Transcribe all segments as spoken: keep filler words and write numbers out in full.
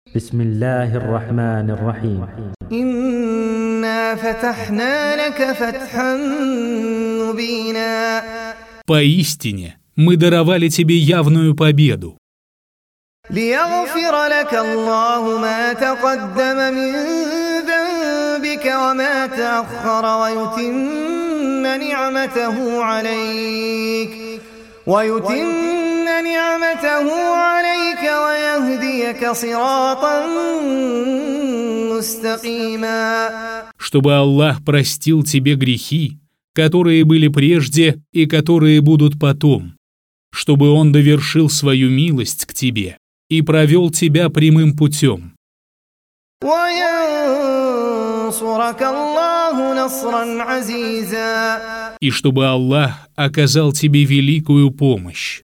بسم الله الرحمن الرحيم. إنا فتحنا لك فتحا مبينا. Поистине, мы даровали тебе явную победу. ليغفر لك الله ما تقدم من ذنبك وما تأخر ويتم نعمته عليك ويتم نعمته عليك ويهديك صراطا مستقيما. Чтобы Аллах простил тебе грехи, которые были прежде и которые будут потом, чтобы Он довершил свою милость к тебе и провел тебя прямым путем. И чтобы Аллах оказал тебе великую помощь.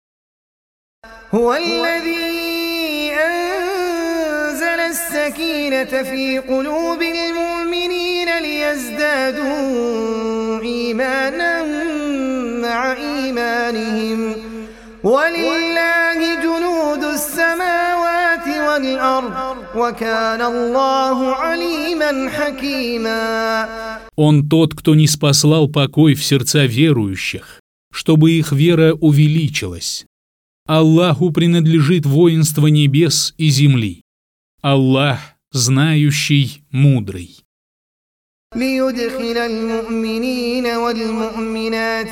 ولله جنود السماوات والأرض وكان الله عليما حكيما. Он тот, кто ниспослал покой в сердца верующих, чтобы их вера увеличилась. Аллаху принадлежит воинство небес и земли. Аллах знающий, мудрый. ليدخل المؤمنين والمؤمنات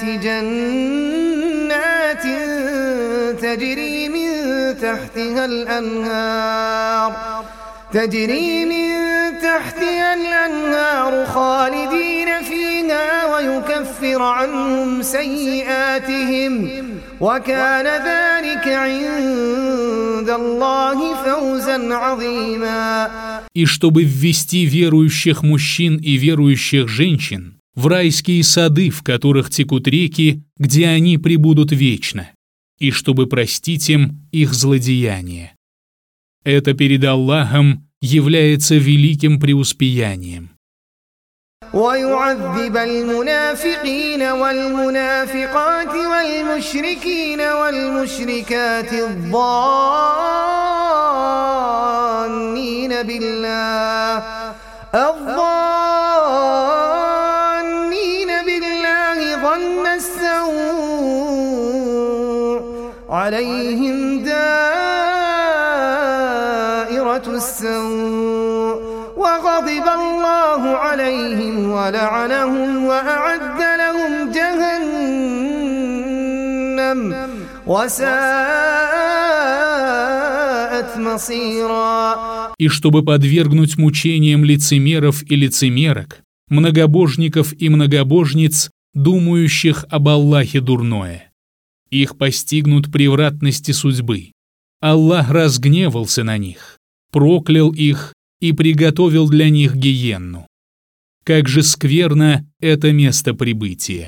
جنات تجري من تحتها الأنهار تجري من تحتها الأنهار خالدين فيها ويكفر عنهم سيئاتهم وكان ذلك عند الله فوزا عظيما. И чтобы ввести верующих мужчин и верующих женщин в райские сады, в которых текут реки, где они пребудут вечно, и чтобы простить им их злодеяния. Это перед Аллахом является великим преуспеянием. ويعذب المنافقين والمنافقات والمشركين والمشركات الظانين بالله الظانين بالله ظن السوء عليهم دائرة السوء وغضب الله عليهم ولعنهم وأعد لهم جهنم وساءت مصيرا. И чтобы подвергнуть мучениям лицемеров и лицемерок, многобожников и многобожниц, думающих об Аллахе дурное. Их постигнут превратности судьбы. Аллах разгневался на них, проклял их и приготовил для них гиенну. Как же скверно это место прибытия.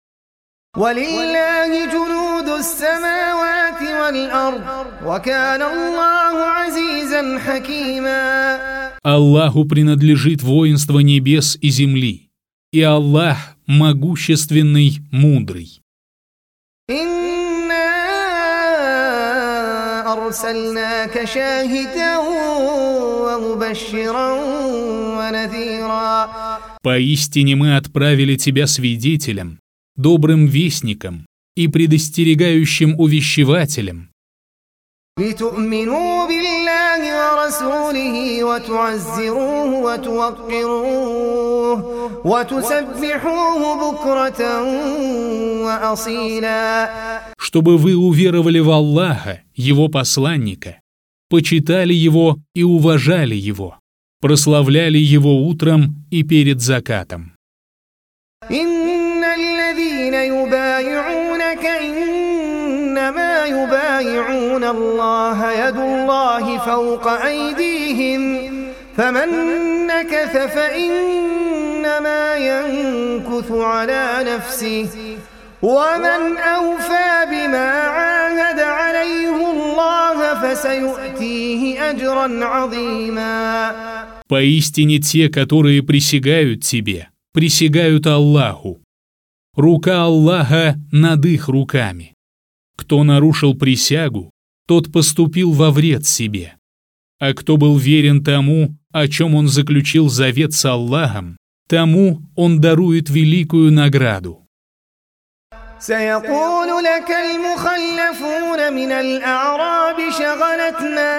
Аллаху принадлежит воинство небес и земли, и Аллах могущественный, мудрый. أرسلناك شاهدا ومبشرا ونذيرا. Поистине мы отправили тебя свидетелем, добрым вестником и предостерегающим увещевателем. لتؤمنوا بالله ورسوله وتعزروه وتوقروه وتسبحوه بكرة وأصيلا. Чтобы вы уверовали в Аллаха, Его посланника, почитали Его и уважали Его, прославляли Его утром и перед закатом. إن الذين يبايعونك إنما يبايعون الله يد الله فوق أيديهم فمن نكث فإنما ينكث على نفسه ومن أوفى بما عاهد عليه الله فسيؤتيه أجرا عظيما. Поистине те, которые присягают тебе, присягают Аллаху. Рука Аллаха над их руками. Кто нарушил присягу, тот поступил во вред себе. А кто был верен тому, о чем он заключил завет с Аллахом, тому он дарует великую награду. سيقول لك المخلفون من الأعراب شغلتنا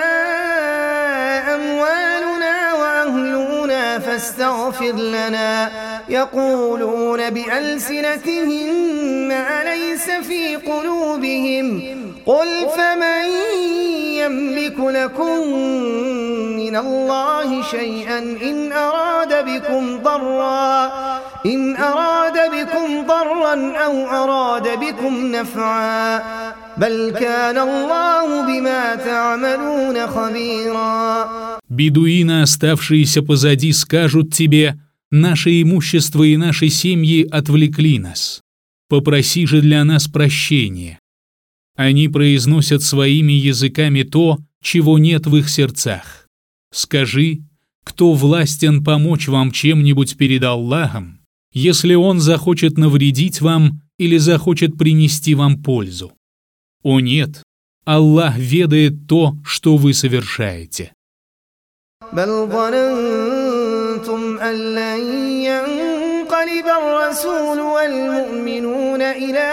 أموالنا وأهلنا فاستغفر لنا يقولون بألسنتهم ما ليس في قلوبهم قل فمن يملك لكم من الله شيئا إن أراد بكم ضرا إن أراد بكم ضرا أو أراد بكم نفعا بل كان الله بما تعملون خبيرا. Бедуины, оставшиеся позади, скажут тебе: «Наше имущество и наши семьи отвлекли нас. Попроси же для нас прощения». Они произносят своими языками то, чего нет в их сердцах. Скажи, кто властен помочь вам чем-нибудь перед Аллахом, если Он захочет навредить вам или захочет принести вам пользу? О нет, Аллах ведает то, что вы совершаете. بل ظننتم أن لن ينقلب الرسول والمؤمنون إلى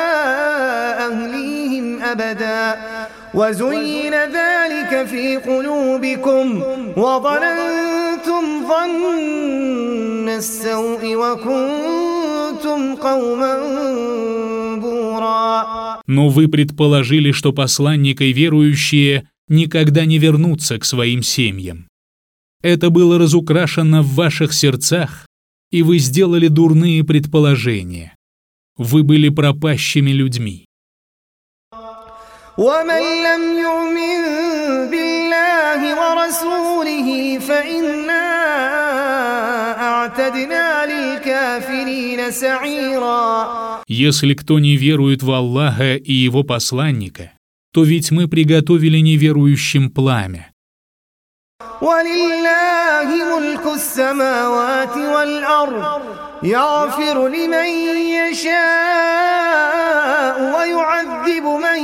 أهليهم أبدا وزين ذلك في قلوبكم وظننتم ظن السوء وكنتم قوما بورا. Но вы предположили, что посланник и верующие никогда не вернутся к своим семьям. Это было разукрашено в ваших сердцах, и вы сделали дурные предположения. Вы были пропащими людьми. ومن لم يؤمن بالله ورسوله فإنا أعتدنا للكافرين سعيرا. Если кто не верует в Аллаха и Его посланника, то ведь мы приготовили неверующим пламя. ولله ملك السماوات والأرض يغفر لمن يشاء ويعذب من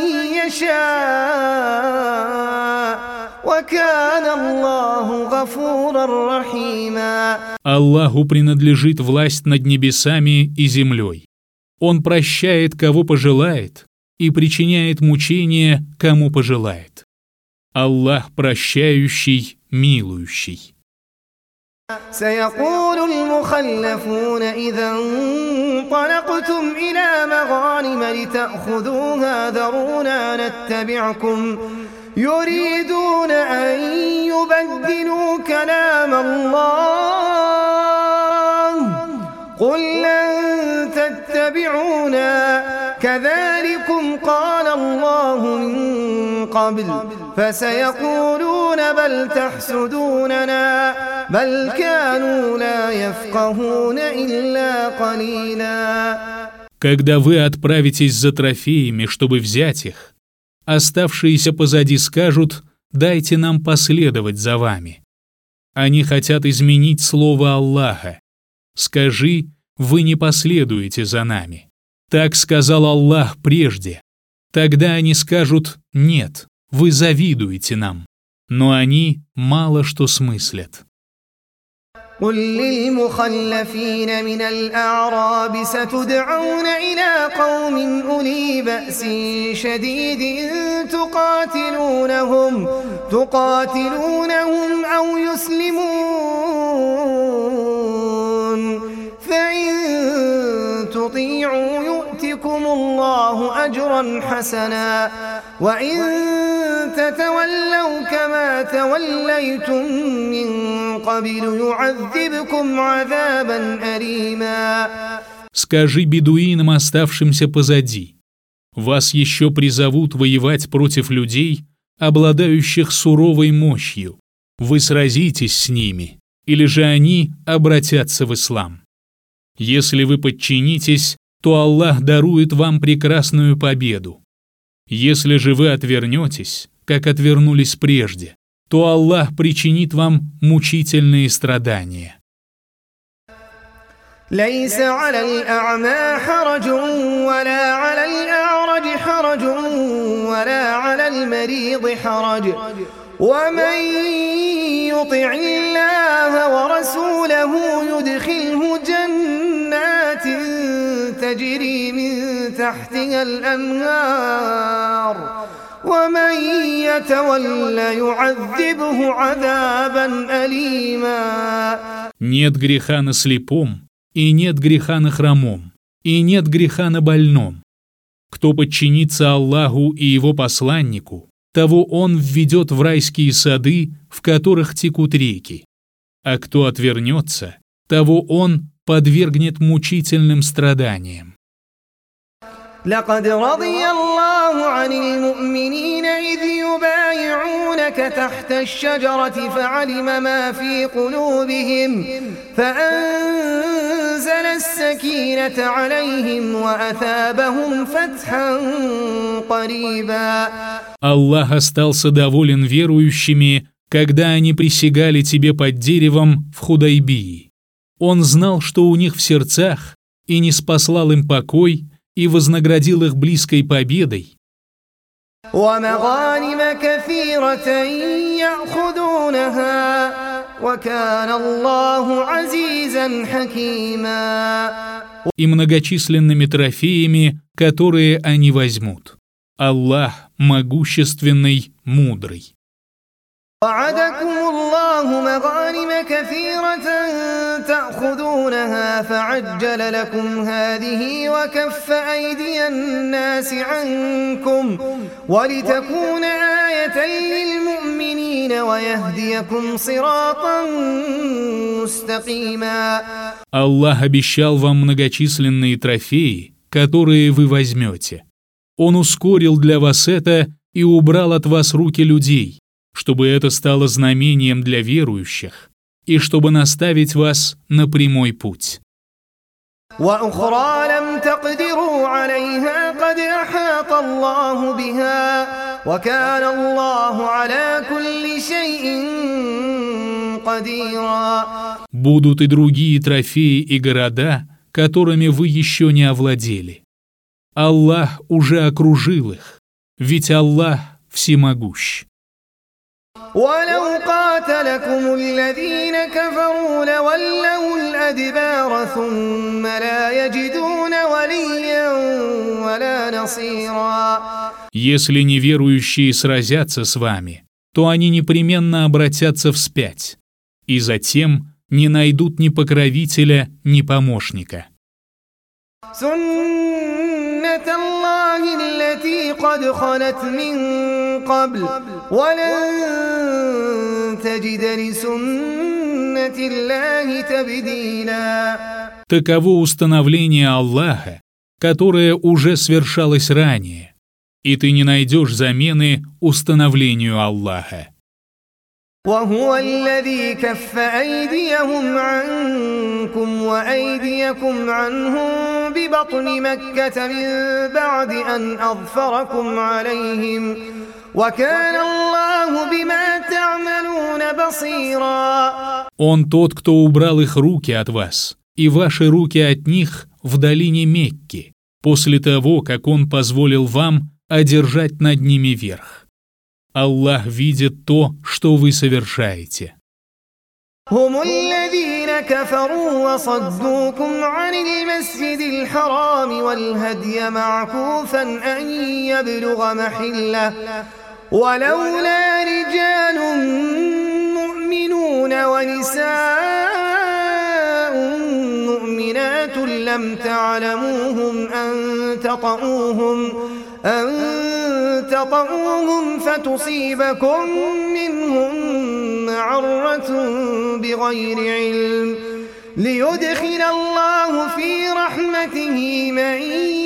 يشاء وكان الله غفورا رحيما. Аллаху принадлежит власть над небесами и землей. Он прощает, кого пожелает, и причиняет мучения, кому пожелает. Аллах прощающий, милующий. سيقول المخلفون إذا انطلقتم إلى مغانم لتأخذوها ذرونا نتبعكم يريدون أن يبدلوا كلام الله قل لن تتبعونا كذلكم قال الله من قبل فسيقولون بل تحسدوننا بل كانوا لا يفقهون إلا قليلا. Когда вы отправитесь за трофеями, чтобы взять их, оставшиеся позади скажут: «Дайте нам последовать за вами». Они хотят изменить слово Аллаха. Скажи: «Вы не последуете за нами». Так сказал Аллах прежде. Тогда они скажут: «Нет, вы завидуете нам». Но они мало что смыслят. قل للمخلفين من الأعراب ستدعون إلى قوم أولي بأس شديد تقاتلونهم تقاتلونهم أو يسلمون فإن تطيعوا يؤتكم الله أجرا حسنا وإن تتولوا كما توليتم من قبل يعذبكم عذابا أليما. Скажи бедуинам, оставшимся позади: вас еще призовут воевать против людей, обладающих суровой мощью. Вы сразитесь с ними, или же они обратятся в ислам. Если вы подчинитесь, то Аллах дарует вам прекрасную победу. Если же вы отвернетесь, как отвернулись прежде, то Аллах причинит вам мучительные страдания. ليس على الأعمى حرج ولا على الأعرج حرج ولا على المريض حرج ومن يطع الله ورسوله يدخله جنات تجري من تحتها الأنهار ومن يتول يعذبه عذابا أليما. Нет греха на слепом, и нет греха на хромом, и нет греха на больном. Кто подчинится Аллаху и Его посланнику, того Он введет в райские сады, в которых текут реки. А кто отвернется, того Он подвергнет мучительным страданиям. لقد رضي الله عن المؤمنين إذ يبايعونك تحت الشجرة فعلم ما في قلوبهم فأنزل السكينة عليهم وأثابهم فتحا قريبا. Аллах остался доволен верующими, когда они присягали тебе под деревом в Худайбии. Он знал, что у них в сердцах, и ниспослал им покой, и вознаградил их близкой победой. ومغانم كثيرة يأخذونها وكان الله عزيزا حكيما. И многочисленными трофеями, которые они возьмут. Аллах могущественный, мудрый. وعدكم الله مغانم كثيرة تأخذونها فعجل لكم هذه وكف أيدي الناس عنكم ولتكون آية للمؤمنين ويهديكم صراطا مستقيما. Аллах обещал вам многочисленные трофеи, которые вы возьмете. Он ускорил для вас это и убрал от вас руки людей, чтобы это стало знамением для верующих и чтобы наставить вас на прямой путь. وأخرى لم تقدروا عليها قد أحاط الله بها وكان الله على كل شيء قديرا. Будут и другие трофеи и города, которыми вы еще не овладели. Аллах уже окружил их, ведь Аллах всемогущ. ولو قاتلكم الذين كفروا لولوا الأدبار ثم لا يجدون وليا ولا نصيرا. Если неверующие сразятся с вами, то они непременно обратятся вспять, и затем не найдут ни покровителя, ни помощника. سنة الله التي قد خلت من قبل ولن تجد لسنة الله تبديلا. Таково установление Аллаха, которое уже свершалось ранее, и ты не найдешь замены установлению Аллаха. وهو الذي كف أيديهم عنكم وأيديكم عنهم ببطن مكة من بعد أن أظفركم عليهم وكان الله بما تعملون بصيرا. Он тот, кто убрал их руки от вас, и ваши руки от них в долине Мекки, после того, как Он позволил вам одержать над ними верх. Аллах видит то, что вы совершаете. هم الذين كفروا وصدوكم عن المسجد الحرام والهدي معكوفا أن يبلغ محله ولولا رجال مؤمنون ونساء مؤمنات لم تعلموهم أن تطؤوهم أن تطؤوهم فتصيبكم منهم معرة بغير علم ليدخل الله في رحمته من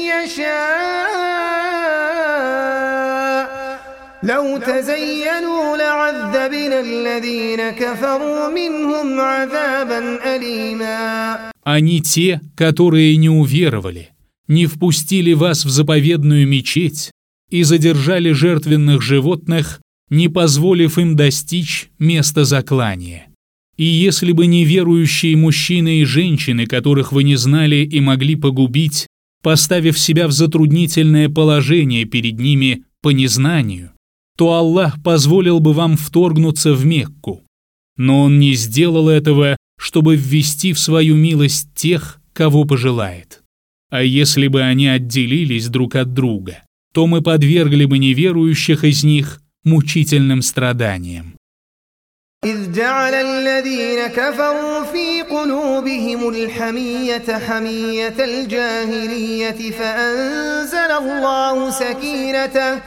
يشاء لو تزينوا لعذبنا الذين كفروا منهم عذابا أليما. Они те, которые не уверовали, не впустили вас в заповедную мечеть и задержали жертвенных животных, не позволив им достичь места заклания. И если бы не верующие мужчины и женщины, которых вы не знали и могли погубить, поставив себя в затруднительное положение перед ними по незнанию, то Аллах позволил бы вам вторгнуться в Мекку. Но Он не сделал этого, чтобы ввести в свою милость тех, кого пожелает. А если бы они отделились друг от друга, то мы подвергли бы неверующих из них мучительным страданиям. إذ جعل الذين كفروا في قلوبهم الحمية حمية الجاهلية فأنزل الله سكينته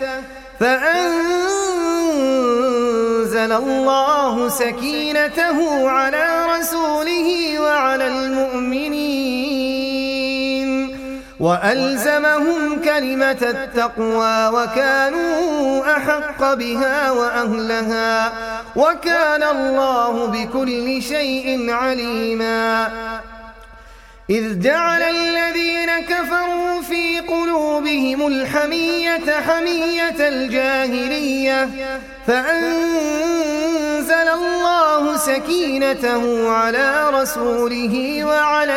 فأنزل الله سكينته على رسوله وعلى المؤمنين وألزمهم كلمة التقوى وكانوا أحق بها وأهلها وكان الله بكل شيء عليما إذ جعل الذين كفروا في قلوبهم الحمية حمية الجاهلية فأنزل الله سكينته على رسوله وعلى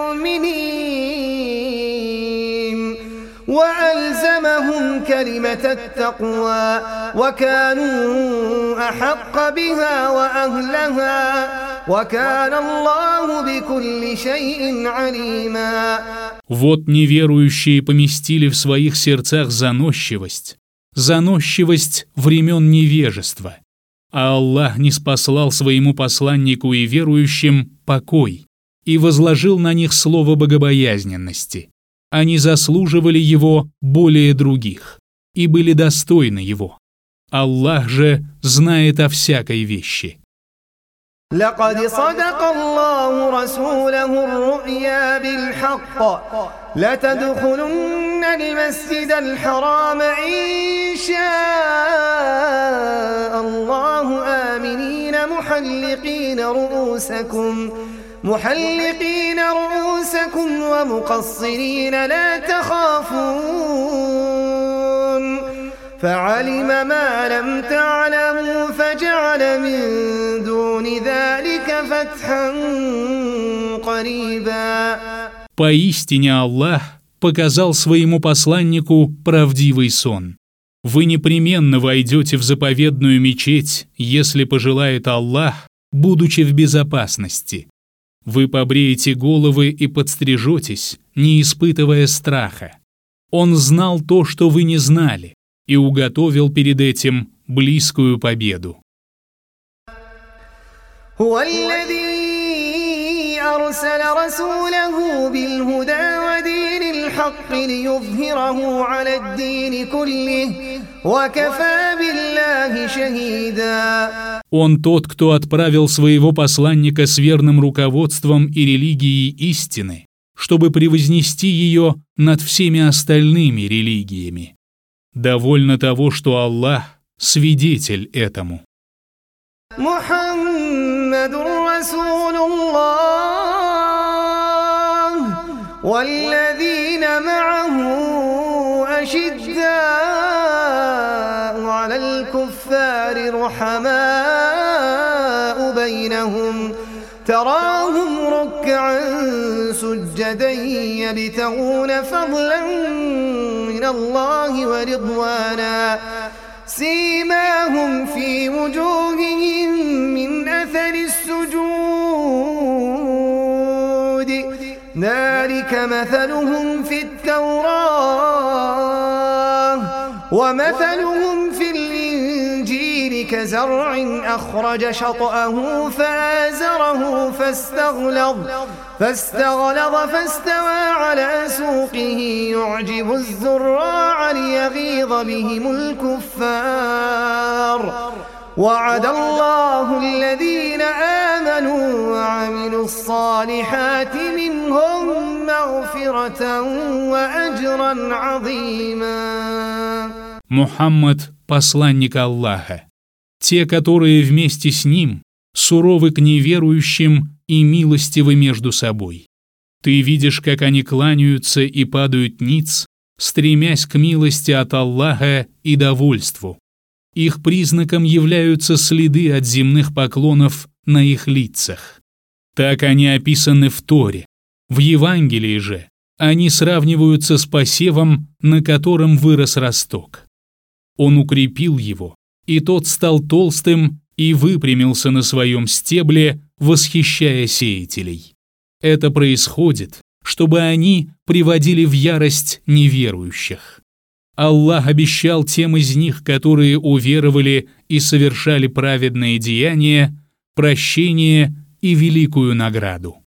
المؤمنين وألزمهم كلمة التقوى وكانوا أحق بها وأهلها وكان الله بكل شيء عليما. Вот неверующие поместили в своих сердцах заносчивость, заносчивость времен невежества, а Аллах ниспослал своему посланнику и верующим покой и возложил на них слово богобоязненности. Они заслуживали его более других и были достойны его. Аллах же знает о всякой вещи. لقد صدق الله رسوله الرؤيا بالحق لتدخلن المسجد الحرام إن شاء الله آمنين محلقين رؤوسكم محلقين رؤوسكم ومقصرين لا تخافون فعلم ما لم تعلموا فجعل من دون ذلك فتحا قريبا. Поистине Аллах показал своему посланнику правдивый сон. Вы непременно войдете в заповедную мечеть, если пожелает Аллах, будучи в безопасности. Вы побреете головы и подстрижетесь, не испытывая страха. Он знал то, что вы не знали, и уготовил перед этим близкую победу. هو الذي أرسل رسوله بالهدى ودين الحق ليظهره على الدين كله وكفى بالله شهيدا. Он тот, кто отправил своего посланника с верным руководством и религией истины, чтобы превознести ее над всеми остальными религиями. Довольно того, что Аллах свидетель этому. Мухаммадур Расулуллах валлазина ма'аху ашиддау алал куффари рухамау байнахум تراهم ركعا سجدا يبتغون فضلا من الله ورضوانا سيماهم في وجوههم من أثر السجود ذلك مثلهم في التوراة ومثلهم في الإنجيل كزرع أخرج شطأه فآزره فاستغلظ فاستغلظ فاستوى على سوقه يعجب الزراع ليغيظ بهم الكفار وعد الله الذين آمنوا وعملوا الصالحات منهم مغفرة وأجرا عظيما. Мухаммад – посланник Аллаха. Те, которые вместе с ним, суровы к неверующим и милостивы между собой. Ты видишь, как они кланяются и падают ниц, стремясь к милости от Аллаха и довольству. Их признаком являются следы от земных поклонов на их лицах. Так они описаны в Торе. В Евангелии же они сравниваются с посевом, на котором вырос росток. Он укрепил его, и тот стал толстым и выпрямился на своем стебле, восхищая сеятелей. Это происходит, чтобы они приводили в ярость неверующих. Аллах обещал тем из них, которые уверовали и совершали праведные деяния, прощение и великую награду.